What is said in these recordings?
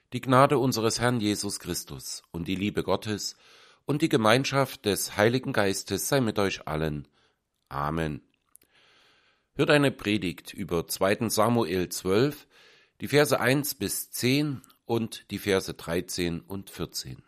Die Gnade unseres Herrn Jesus Christus und die Liebe Gottes und die Gemeinschaft des Heiligen Geistes sei mit euch allen. Amen. Hört eine Predigt über 2. Samuel 12, die Verse 1 bis 10 und die Verse 13 und 14.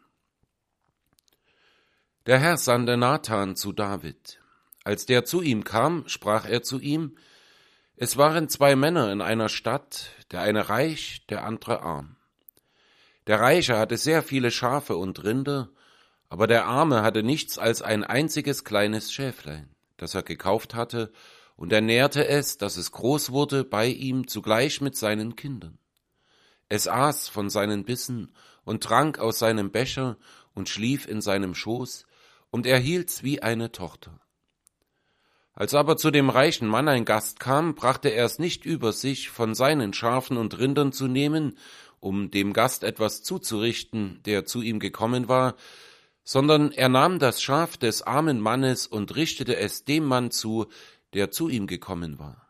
Der Herr sandte Nathan zu David. Als der zu ihm kam, sprach er zu ihm: Es waren 2 Männer in einer Stadt, der eine reich, der andere arm. Der Reiche hatte sehr viele Schafe und Rinder, aber der Arme hatte nichts als ein einziges kleines Schäflein, das er gekauft hatte, und er nährte es, dass es groß wurde bei ihm zugleich mit seinen Kindern. Es aß von seinen Bissen und trank aus seinem Becher und schlief in seinem Schoß, und er hielt's wie eine Tochter. Als aber zu dem reichen Mann ein Gast kam, brachte er es nicht über sich, von seinen Schafen und Rindern zu nehmen, um dem Gast etwas zuzurichten, der zu ihm gekommen war, sondern er nahm das Schaf des armen Mannes und richtete es dem Mann zu, der zu ihm gekommen war.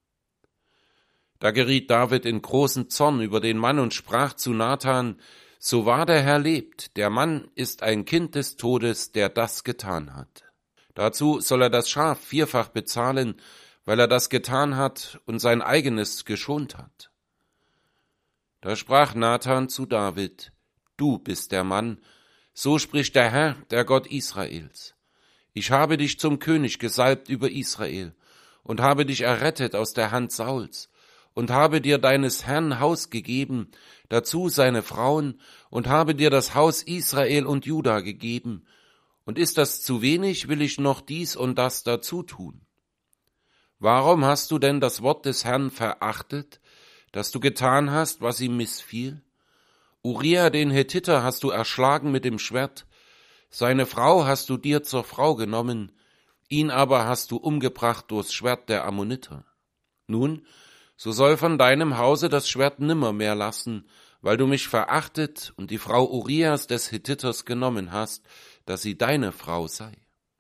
Da geriet David in großen Zorn über den Mann und sprach zu Nathan: So wahr der Herr lebt, der Mann ist ein Kind des Todes, der das getan hat. Dazu soll er das Schaf 4-fach bezahlen, weil er das getan hat und sein eigenes geschont hat. Da sprach Nathan zu David: Du bist der Mann, so spricht der Herr, der Gott Israels. Ich habe dich zum König gesalbt über Israel und habe dich errettet aus der Hand Sauls und habe dir deines Herrn Haus gegeben, dazu seine Frauen, und habe dir das Haus Israel und Juda gegeben. Und ist das zu wenig, will ich noch dies und das dazu tun. Warum hast du denn das Wort des Herrn verachtet, dass du getan hast, was ihm missfiel? Uria den Hethiter hast du erschlagen mit dem Schwert, seine Frau hast du dir zur Frau genommen, ihn aber hast du umgebracht durchs Schwert der Ammoniter. Nun, so soll von deinem Hause das Schwert nimmermehr lassen, weil du mich verachtet und die Frau Urias des Hethiters genommen hast, dass sie deine Frau sei.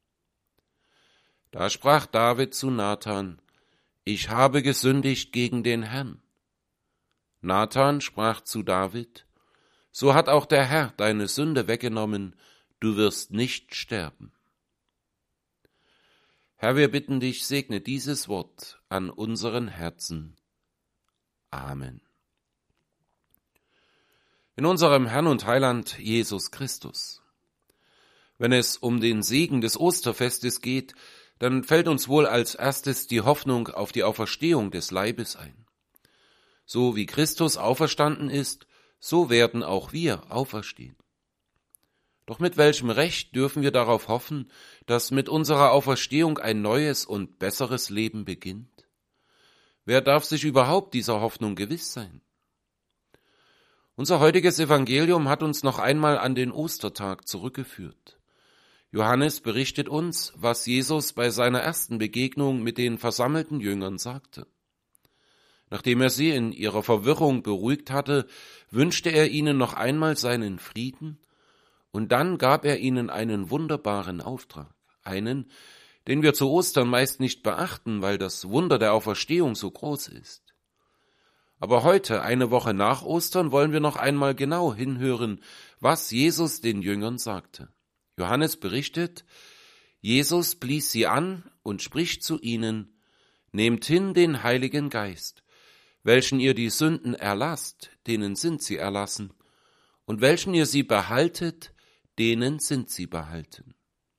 Da sprach David zu Nathan: Ich habe gesündigt gegen den Herrn. Nathan sprach zu David: So hat auch der Herr deine Sünde weggenommen, du wirst nicht sterben. Herr, wir bitten dich, segne dieses Wort an unseren Herzen. Amen. In unserem Herrn und Heiland Jesus Christus. Wenn es um den Segen des Osterfestes geht, dann fällt uns wohl als erstes die Hoffnung auf die Auferstehung des Leibes ein. So wie Christus auferstanden ist, so werden auch wir auferstehen. Doch mit welchem Recht dürfen wir darauf hoffen, dass mit unserer Auferstehung ein neues und besseres Leben beginnt? Wer darf sich überhaupt dieser Hoffnung gewiss sein? Unser heutiges Evangelium hat uns noch einmal an den Ostertag zurückgeführt. Johannes berichtet uns, was Jesus bei seiner ersten Begegnung mit den versammelten Jüngern sagte. Nachdem er sie in ihrer Verwirrung beruhigt hatte, wünschte er ihnen noch einmal seinen Frieden, und dann gab er ihnen einen wunderbaren Auftrag, einen, den wir zu Ostern meist nicht beachten, weil das Wunder der Auferstehung so groß ist. Aber heute, eine Woche nach Ostern, wollen wir noch einmal genau hinhören, was Jesus den Jüngern sagte. Johannes berichtet: Jesus blies sie an und spricht zu ihnen: Nehmt hin den Heiligen Geist, welchen ihr die Sünden erlasst, denen sind sie erlassen, und welchen ihr sie behaltet, denen sind sie behalten.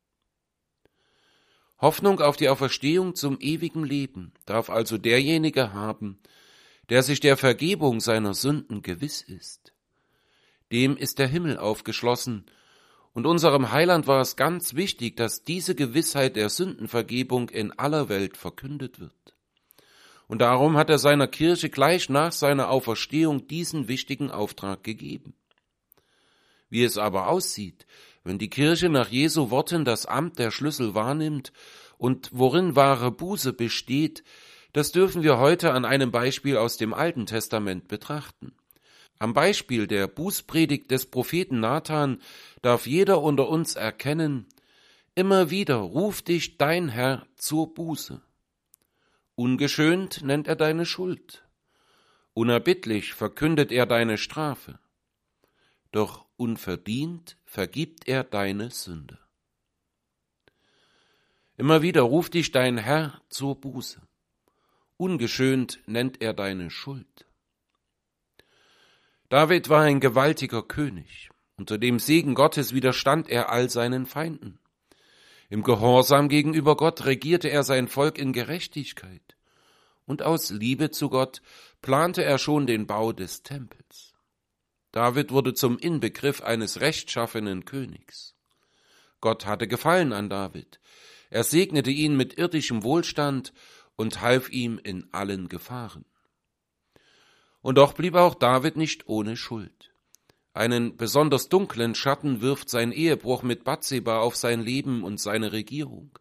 Hoffnung auf die Auferstehung zum ewigen Leben darf also derjenige haben, der sich der Vergebung seiner Sünden gewiss ist. Dem ist der Himmel aufgeschlossen, und unserem Heiland war es ganz wichtig, dass diese Gewissheit der Sündenvergebung in aller Welt verkündet wird. Und darum hat er seiner Kirche gleich nach seiner Auferstehung diesen wichtigen Auftrag gegeben. Wie es aber aussieht, wenn die Kirche nach Jesu Worten das Amt der Schlüssel wahrnimmt und worin wahre Buße besteht, das dürfen wir heute an einem Beispiel aus dem Alten Testament betrachten. Am Beispiel der Bußpredigt des Propheten Nathan darf jeder unter uns erkennen: Immer wieder ruft dich dein Herr zur Buße. Ungeschönt nennt er deine Schuld. Unerbittlich verkündet er deine Strafe. doch unverdient vergibt er deine Sünde. Immer wieder ruft dich dein Herr zur Buße. Ungeschönt nennt er deine Schuld. David war ein gewaltiger König. Unter dem Segen Gottes widerstand er all seinen Feinden. Im Gehorsam gegenüber Gott regierte er sein Volk in Gerechtigkeit. Und aus Liebe zu Gott plante er schon den Bau des Tempels. David wurde zum Inbegriff eines rechtschaffenen Königs. Gott hatte Gefallen an David. Er segnete ihn mit irdischem Wohlstand und half ihm in allen Gefahren. Und doch blieb auch David nicht ohne Schuld. Einen besonders dunklen Schatten wirft sein Ehebruch mit Bathseba auf sein Leben und seine Regierung.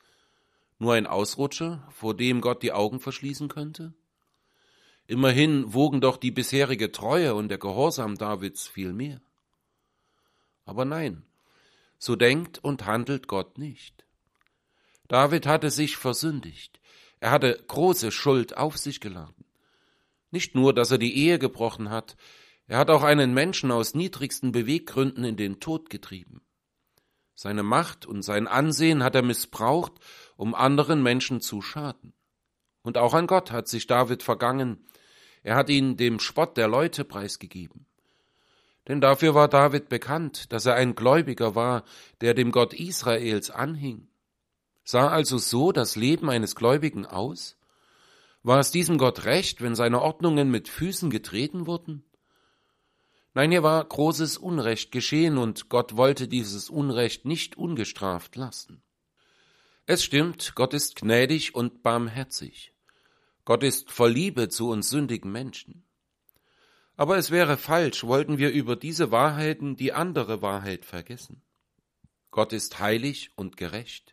Nur ein Ausrutscher, vor dem Gott die Augen verschließen könnte? Immerhin wogen doch die bisherige Treue und der Gehorsam Davids viel mehr. Aber nein, so denkt und handelt Gott nicht. David hatte sich versündigt. Er hatte große Schuld auf sich geladen. Nicht nur, dass er die Ehe gebrochen hat, er hat auch einen Menschen aus niedrigsten Beweggründen in den Tod getrieben. Seine Macht und sein Ansehen hat er missbraucht, um anderen Menschen zu schaden. Und auch an Gott hat sich David vergangen. Er hat ihn dem Spott der Leute preisgegeben. Denn dafür war David bekannt, dass er ein Gläubiger war, der dem Gott Israels anhing. Sah also so das Leben eines Gläubigen aus? War es diesem Gott recht, wenn seine Ordnungen mit Füßen getreten wurden? Nein, hier war großes Unrecht geschehen und Gott wollte dieses Unrecht nicht ungestraft lassen. Es stimmt, Gott ist gnädig und barmherzig. Gott ist voll Liebe zu uns sündigen Menschen. Aber es wäre falsch, wollten wir über diese Wahrheiten die andere Wahrheit vergessen. Gott ist heilig und gerecht.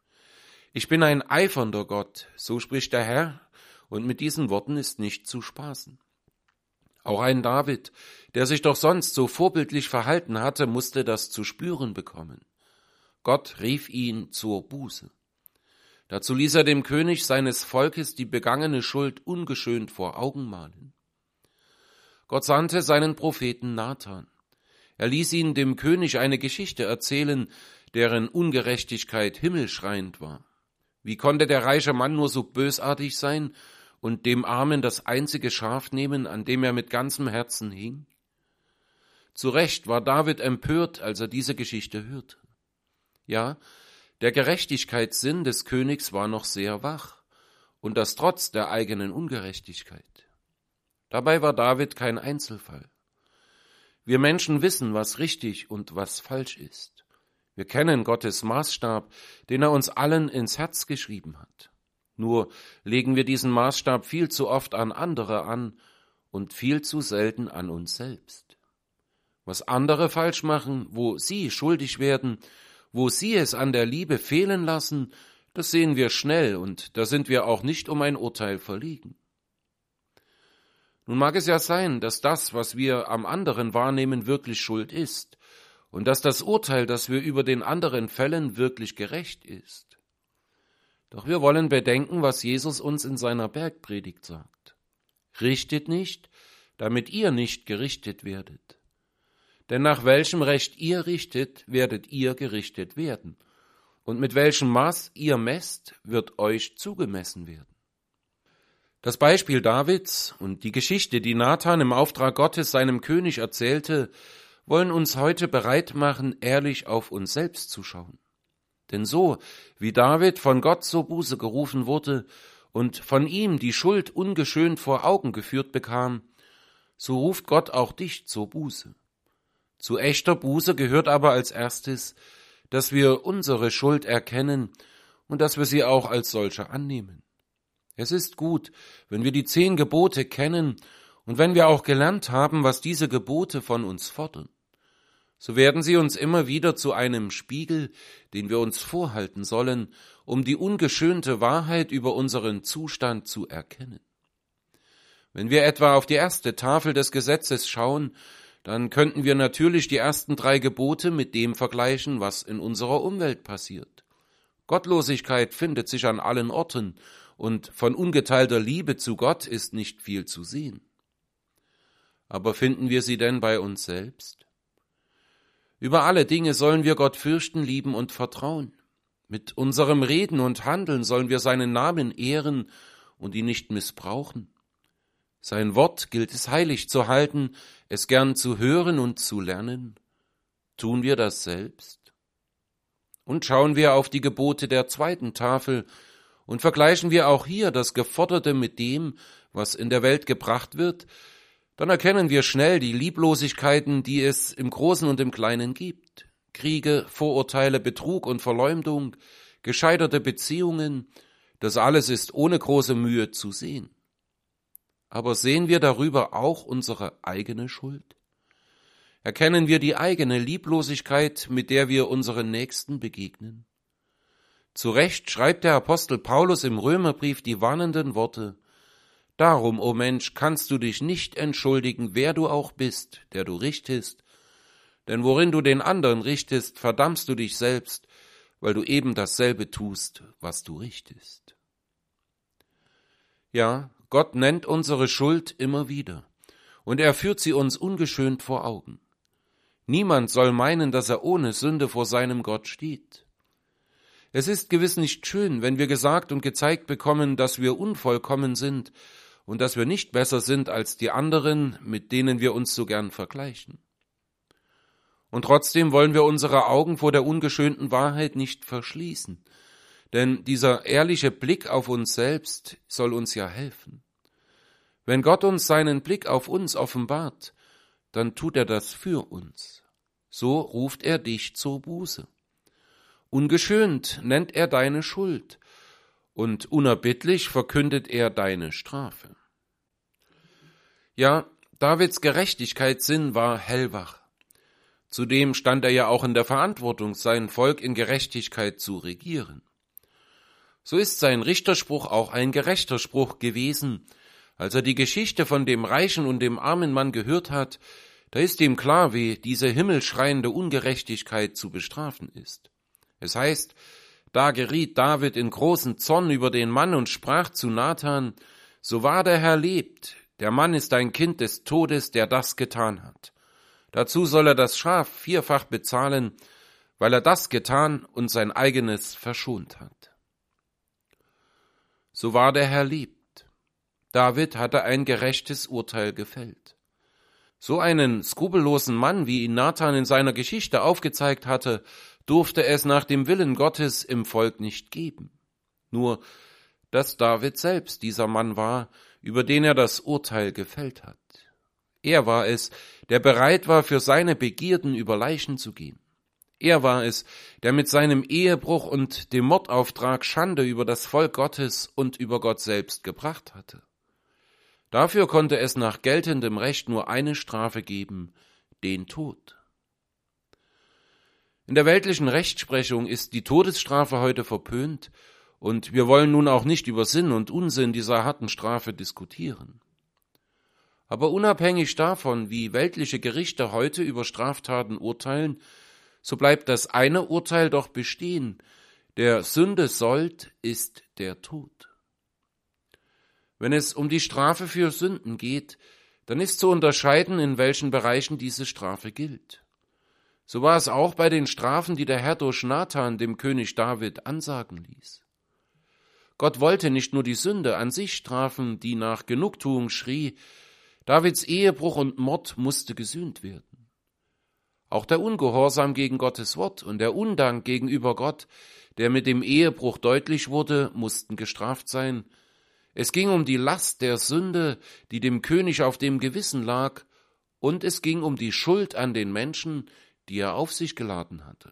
Ich bin ein eifernder Gott, so spricht der Herr, und mit diesen Worten ist nicht zu spaßen. Auch ein David, der sich doch sonst so vorbildlich verhalten hatte, musste das zu spüren bekommen. Gott rief ihn zur Buße. Dazu ließ er dem König seines Volkes die begangene Schuld ungeschönt vor Augen malen. Gott sandte seinen Propheten Nathan. Er ließ ihn dem König eine Geschichte erzählen, deren Ungerechtigkeit himmelschreiend war. Wie konnte der reiche Mann nur so bösartig sein und dem Armen das einzige Schaf nehmen, an dem er mit ganzem Herzen hing? Zu Recht war David empört, als er diese Geschichte hörte. Ja, der Gerechtigkeitssinn des Königs war noch sehr wach, und das trotz der eigenen Ungerechtigkeit. Dabei war David kein Einzelfall. Wir Menschen wissen, was richtig und was falsch ist. Wir kennen Gottes Maßstab, den er uns allen ins Herz geschrieben hat. Nur legen wir diesen Maßstab viel zu oft an andere an und viel zu selten an uns selbst. Was andere falsch machen, wo sie schuldig werden, wo sie es an der Liebe fehlen lassen, das sehen wir schnell und da sind wir auch nicht um ein Urteil verlegen. Nun mag es ja sein, dass das, was wir am anderen wahrnehmen, wirklich Schuld ist und dass das Urteil, das wir über den anderen fällen, wirklich gerecht ist. Doch wir wollen bedenken, was Jesus uns in seiner Bergpredigt sagt. Richtet nicht, damit ihr nicht gerichtet werdet. Denn nach welchem Recht ihr richtet, werdet ihr gerichtet werden. Und mit welchem Maß ihr messt, wird euch zugemessen werden. Das Beispiel Davids und die Geschichte, die Nathan im Auftrag Gottes seinem König erzählte, wollen uns heute bereit machen, ehrlich auf uns selbst zu schauen. Denn so, wie David von Gott zur Buße gerufen wurde und von ihm die Schuld ungeschönt vor Augen geführt bekam, so ruft Gott auch dich zur Buße. Zu echter Buße gehört aber als erstes, dass wir unsere Schuld erkennen und dass wir sie auch als solche annehmen. Es ist gut, wenn wir die 10 Gebote kennen und wenn wir auch gelernt haben, was diese Gebote von uns fordern. So werden sie uns immer wieder zu einem Spiegel, den wir uns vorhalten sollen, um die ungeschönte Wahrheit über unseren Zustand zu erkennen. Wenn wir etwa auf die erste Tafel des Gesetzes schauen, dann könnten wir natürlich die ersten 3 Gebote mit dem vergleichen, was in unserer Umwelt passiert. Gottlosigkeit findet sich an allen Orten und von ungeteilter Liebe zu Gott ist nicht viel zu sehen. Aber finden wir sie denn bei uns selbst? Über alle Dinge sollen wir Gott fürchten, lieben und vertrauen. Mit unserem Reden und Handeln sollen wir seinen Namen ehren und ihn nicht missbrauchen. Sein Wort gilt es heilig zu halten, es gern zu hören und zu lernen. Tun wir das selbst? Und schauen wir auf die Gebote der zweiten Tafel und vergleichen wir auch hier das Geforderte mit dem, was in der Welt gebracht wird, dann erkennen wir schnell die Lieblosigkeiten, die es im Großen und im Kleinen gibt. Kriege, Vorurteile, Betrug und Verleumdung, gescheiterte Beziehungen, das alles ist ohne große Mühe zu sehen. Aber sehen wir darüber auch unsere eigene Schuld? Erkennen wir die eigene Lieblosigkeit, mit der wir unseren Nächsten begegnen? Zu Recht schreibt der Apostel Paulus im Römerbrief die warnenden Worte: Darum, o Mensch, kannst du dich nicht entschuldigen, wer du auch bist, der du richtest, denn worin du den anderen richtest, verdammst du dich selbst, weil du eben dasselbe tust, was du richtest. Ja, Gott nennt unsere Schuld immer wieder, und er führt sie uns ungeschönt vor Augen. Niemand soll meinen, dass er ohne Sünde vor seinem Gott steht. Es ist gewiss nicht schön, wenn wir gesagt und gezeigt bekommen, dass wir unvollkommen sind und dass wir nicht besser sind als die anderen, mit denen wir uns so gern vergleichen. Und trotzdem wollen wir unsere Augen vor der ungeschönten Wahrheit nicht verschließen, denn dieser ehrliche Blick auf uns selbst soll uns ja helfen. Wenn Gott uns seinen Blick auf uns offenbart, dann tut er das für uns. So ruft er dich zur Buße. Ungeschönt nennt er deine Schuld und unerbittlich verkündet er deine Strafe. Ja, Davids Gerechtigkeitssinn war hellwach. Zudem stand er ja auch in der Verantwortung, sein Volk in Gerechtigkeit zu regieren. So ist sein Richterspruch auch ein gerechter Spruch gewesen. Als er die Geschichte von dem reichen und dem armen Mann gehört hat, da ist ihm klar, wie diese himmelschreiende Ungerechtigkeit zu bestrafen ist. Es heißt, da geriet David in großen Zorn über den Mann und sprach zu Nathan: So wahr der Herr lebt, der Mann ist ein Kind des Todes, der das getan hat. Dazu soll er das Schaf 4-fach bezahlen, weil er das getan und sein eigenes verschont hat. So wahr der Herr lebt. David hatte ein gerechtes Urteil gefällt. So einen skrupellosen Mann, wie ihn Nathan in seiner Geschichte aufgezeigt hatte, durfte es nach dem Willen Gottes im Volk nicht geben. Nur, dass David selbst dieser Mann war, über den er das Urteil gefällt hat. Er war es, der bereit war, für seine Begierden über Leichen zu gehen. Er war es, der mit seinem Ehebruch und dem Mordauftrag Schande über das Volk Gottes und über Gott selbst gebracht hatte. Dafür konnte es nach geltendem Recht nur eine Strafe geben: den Tod. In der weltlichen Rechtsprechung ist die Todesstrafe heute verpönt, und wir wollen nun auch nicht über Sinn und Unsinn dieser harten Strafe diskutieren. Aber unabhängig davon, wie weltliche Gerichte heute über Straftaten urteilen, so bleibt das eine Urteil doch bestehen: Der Sünde Sold ist der Tod. Wenn es um die Strafe für Sünden geht, dann ist zu unterscheiden, in welchen Bereichen diese Strafe gilt. So war es auch bei den Strafen, die der Herr durch Nathan dem König David ansagen ließ. Gott wollte nicht nur die Sünde an sich strafen, die nach Genugtuung schrie: Davids Ehebruch und Mord musste gesühnt werden. Auch der Ungehorsam gegen Gottes Wort und der Undank gegenüber Gott, der mit dem Ehebruch deutlich wurde, mussten gestraft sein. Es ging um die Last der Sünde, die dem König auf dem Gewissen lag, und es ging um die Schuld an den Menschen, die er auf sich geladen hatte.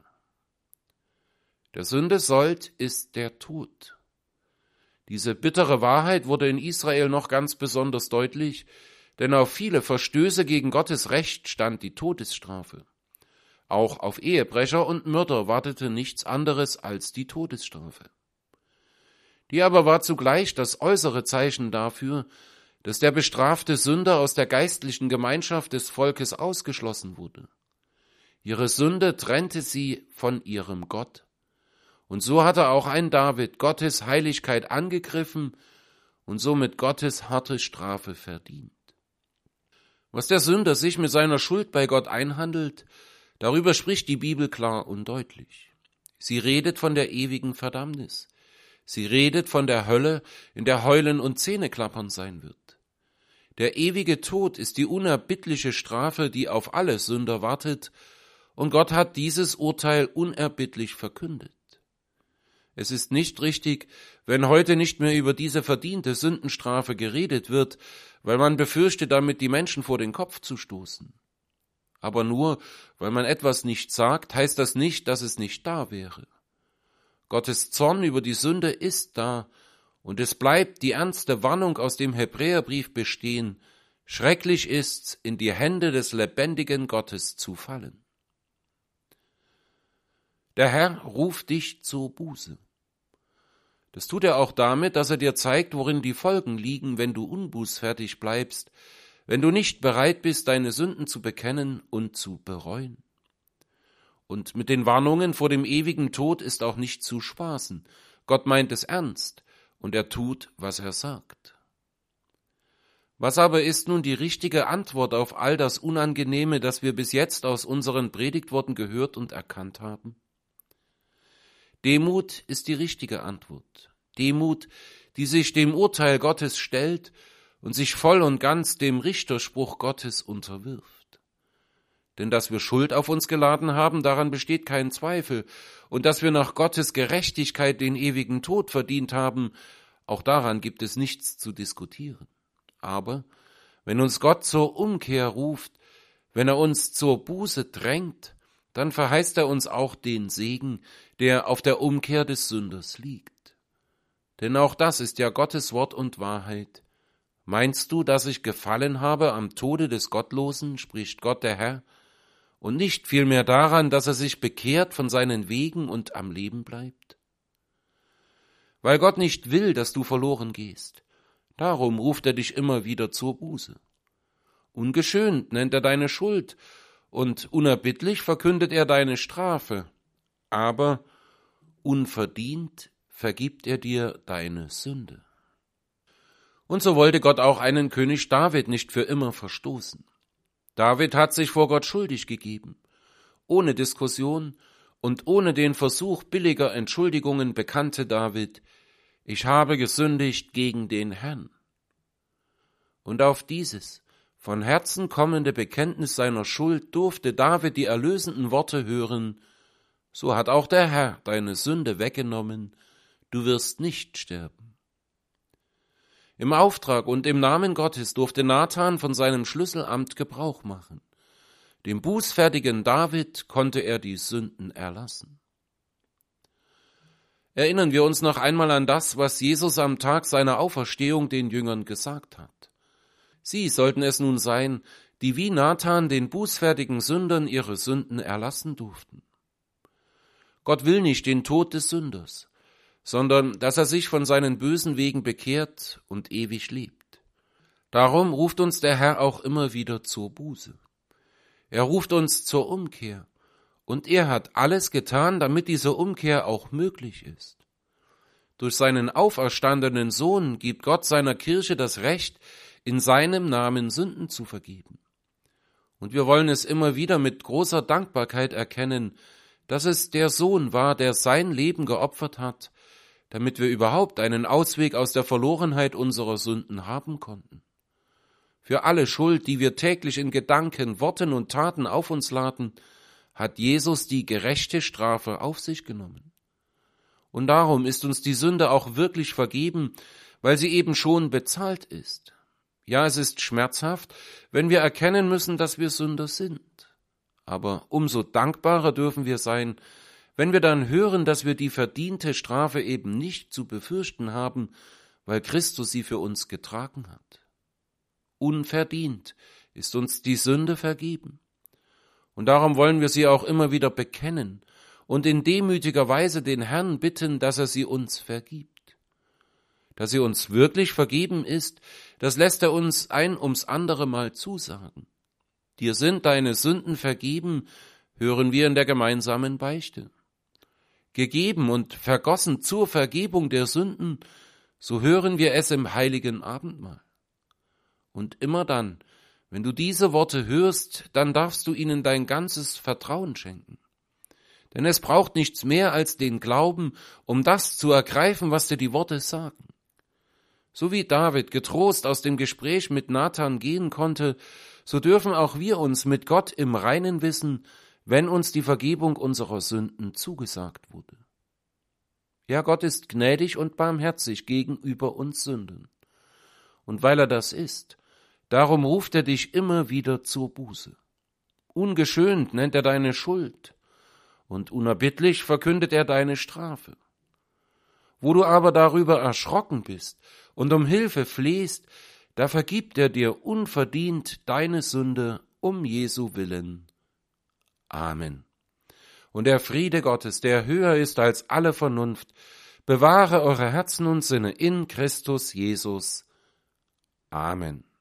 Der Sünde Sold ist der Tod. Diese bittere Wahrheit wurde in Israel noch ganz besonders deutlich, denn auf viele Verstöße gegen Gottes Recht stand die Todesstrafe. Auch auf Ehebrecher und Mörder wartete nichts anderes als die Todesstrafe. Die aber war zugleich das äußere Zeichen dafür, dass der bestrafte Sünder aus der geistlichen Gemeinschaft des Volkes ausgeschlossen wurde. Ihre Sünde trennte sie von ihrem Gott. Und so hatte auch ein David Gottes Heiligkeit angegriffen und somit Gottes harte Strafe verdient. Was der Sünder sich mit seiner Schuld bei Gott einhandelt, Darüber spricht die Bibel klar und deutlich. Sie redet von der ewigen Verdammnis. Sie redet von der Hölle, in der Heulen und Zähneklappern sein wird. Der ewige Tod ist die unerbittliche Strafe, die auf alle Sünder wartet, und Gott hat dieses Urteil unerbittlich verkündet. Es ist nicht richtig, wenn heute nicht mehr über diese verdiente Sündenstrafe geredet wird, weil man befürchtet, damit die Menschen vor den Kopf zu stoßen. Aber nur, weil man etwas nicht sagt, heißt das nicht, dass es nicht da wäre. Gottes Zorn über die Sünde ist da, und es bleibt die ernste Warnung aus dem Hebräerbrief bestehen: Schrecklich ist's, in die Hände des lebendigen Gottes zu fallen. Der Herr ruft dich zur Buße. Das tut er auch damit, dass er dir zeigt, worin die Folgen liegen, wenn du unbußfertig bleibst, wenn du nicht bereit bist, deine Sünden zu bekennen und zu bereuen. Und mit den Warnungen vor dem ewigen Tod ist auch nicht zu spaßen. Gott meint es ernst, und er tut, was er sagt. Was aber ist nun die richtige Antwort auf all das Unangenehme, das wir bis jetzt aus unseren Predigtworten gehört und erkannt haben? Demut ist die richtige Antwort. Demut, die sich dem Urteil Gottes stellt und sich voll und ganz dem Richterspruch Gottes unterwirft. Denn dass wir Schuld auf uns geladen haben, daran besteht kein Zweifel, und dass wir nach Gottes Gerechtigkeit den ewigen Tod verdient haben, auch daran gibt es nichts zu diskutieren. Aber wenn uns Gott zur Umkehr ruft, wenn er uns zur Buße drängt, dann verheißt er uns auch den Segen, der auf der Umkehr des Sünders liegt. Denn auch das ist ja Gottes Wort und Wahrheit. Meinst du, dass ich gefallen habe am Tode des Gottlosen, spricht Gott der Herr, und nicht vielmehr daran, dass er sich bekehrt von seinen Wegen und am Leben bleibt? Weil Gott nicht will, dass du verloren gehst, darum ruft er dich immer wieder zur Buße. Ungeschönt nennt er deine Schuld, und unerbittlich verkündet er deine Strafe, aber unverdient vergibt er dir deine Sünde. Und so wollte Gott auch einen König David nicht für immer verstoßen. David hat sich vor Gott schuldig gegeben. Ohne Diskussion und ohne den Versuch billiger Entschuldigungen bekannte David: Ich habe gesündigt gegen den Herrn. Und auf dieses von Herzen kommende Bekenntnis seiner Schuld durfte David die erlösenden Worte hören: So hat auch der Herr deine Sünde weggenommen, du wirst nicht sterben. Im Auftrag und im Namen Gottes durfte Nathan von seinem Schlüsselamt Gebrauch machen. Dem bußfertigen David konnte er die Sünden erlassen. Erinnern wir uns noch einmal an das, was Jesus am Tag seiner Auferstehung den Jüngern gesagt hat. Sie sollten es nun sein, die wie Nathan den bußfertigen Sündern ihre Sünden erlassen durften. Gott will nicht den Tod des Sünders, sondern dass er sich von seinen bösen Wegen bekehrt und ewig lebt. Darum ruft uns der Herr auch immer wieder zur Buße. Er ruft uns zur Umkehr, und er hat alles getan, damit diese Umkehr auch möglich ist. Durch seinen auferstandenen Sohn gibt Gott seiner Kirche das Recht, in seinem Namen Sünden zu vergeben. Und wir wollen es immer wieder mit großer Dankbarkeit erkennen, dass es der Sohn war, der sein Leben geopfert hat, damit wir überhaupt einen Ausweg aus der Verlorenheit unserer Sünden haben konnten. Für alle Schuld, die wir täglich in Gedanken, Worten und Taten auf uns laden, hat Jesus die gerechte Strafe auf sich genommen. Und darum ist uns die Sünde auch wirklich vergeben, weil sie eben schon bezahlt ist. Ja, es ist schmerzhaft, wenn wir erkennen müssen, dass wir Sünder sind. Aber umso dankbarer dürfen wir sein, wenn wir dann hören, dass wir die verdiente Strafe eben nicht zu befürchten haben, weil Christus sie für uns getragen hat. Unverdient ist uns die Sünde vergeben. Und darum wollen wir sie auch immer wieder bekennen und in demütiger Weise den Herrn bitten, dass er sie uns vergibt. Dass sie uns wirklich vergeben ist, das lässt er uns ein ums andere Mal zusagen. Dir sind deine Sünden vergeben, hören wir in der gemeinsamen Beichte. Gegeben und vergossen zur Vergebung der Sünden, so hören wir es im heiligen Abendmahl. Und immer dann, Wenn du diese Worte hörst, dann darfst du ihnen dein ganzes Vertrauen schenken. Denn es braucht nichts mehr als den Glauben, um das zu ergreifen, was dir die Worte sagen. So wie David getrost aus dem Gespräch mit Nathan gehen konnte, so dürfen auch wir uns mit Gott im Reinen wissen, wenn uns die Vergebung unserer Sünden zugesagt wurde. Ja, Gott ist gnädig und barmherzig gegenüber uns Sünden. Und weil er das ist, darum ruft er dich immer wieder zur Buße. Ungeschönt nennt er deine Schuld und unerbittlich verkündet er deine Strafe. Wo du aber darüber erschrocken bist und um Hilfe flehst, da vergibt er dir unverdient deine Sünde um Jesu willen. Amen. Und der Friede Gottes, der höher ist als alle Vernunft, bewahre eure Herzen und Sinne in Christus Jesus. Amen.